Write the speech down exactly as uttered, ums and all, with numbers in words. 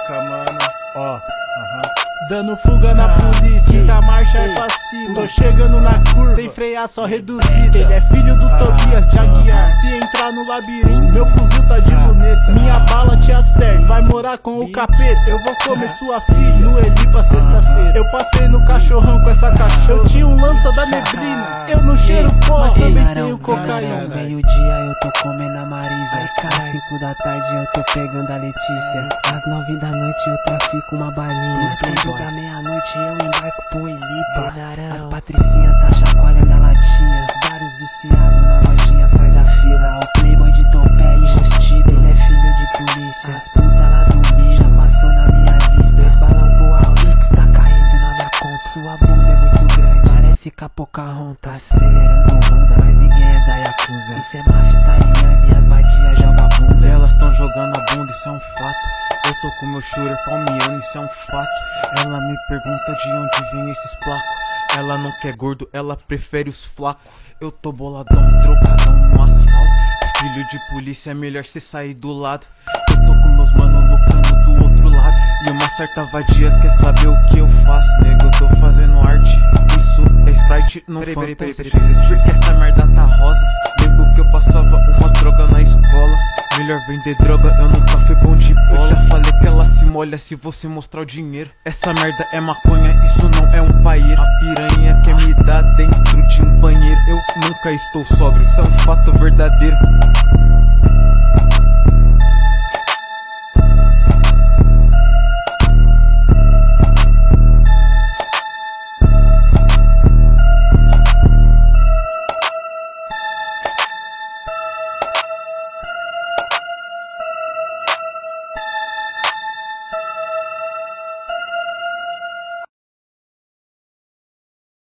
música, mano. Ó, aham. Dando fuga na polícia, quinta marcha é passiva. Tô chegando na curva, sem frear, só reduzida. Ele é filho do Tobias de Aguiar. Se entrar no labirinto, meu fuzil tá de luneta. Minha bala te acerta, vai morar com o capeta. Eu vou comer sua filha no Elipa sexta-feira. Eu passei no cachorrão com essa cachorra. Eu tinha um lança da neblina. Eu não cheiro pó, mas também tenho cocaína. Meio-dia eu tô comendo a Marisa. Às cinco da tarde eu tô pegando a Letícia. Às nove da noite eu trafico uma balinha. Às quatro da meia-noite eu embarco pro Elipa. As patricinha tá chacoalhando a latinha. Vários viciados na lojinha faz a fila. O playboy de topete, enrustido, ele é filho de polícia. As puta lá do milho já passou na minha lista. Dois balão pro Alix tá caindo na minha conta. Sua bunda é muito grande, parece Pocahontas. Tá acelerando Honda, mas ninguém é da Yakuza. Isso é máfia italiana e as vadias jogam bunda. Elas tão jogando a bunda, isso é um fato. Eu tô com meu shooter palmiano, isso é um fato. Ela me pergunta de onde vem esses placos. Ela não quer gordo, ela prefere os flacos. Eu tô boladão, drogadão no asfalto. Filho de polícia, é melhor cê sair do lado. Eu tô com meus mano lucrando do outro lado. E uma certa vadia quer saber o que eu faço. Nego, eu tô fazendo arte. Isso é Sprite, não fantasia. Porque essa merda tá rosa. Lembro que eu passava umas drogas na escola. Melhor vender droga, eu nunca fui bom de bola. Eu já falei que ela se molha se você mostrar o dinheiro. Essa merda é maconha, isso não é um paieiro. A piranha quer me dar dentro de um banheiro. Eu nunca estou sóbrio, isso é um fato verdadeiro.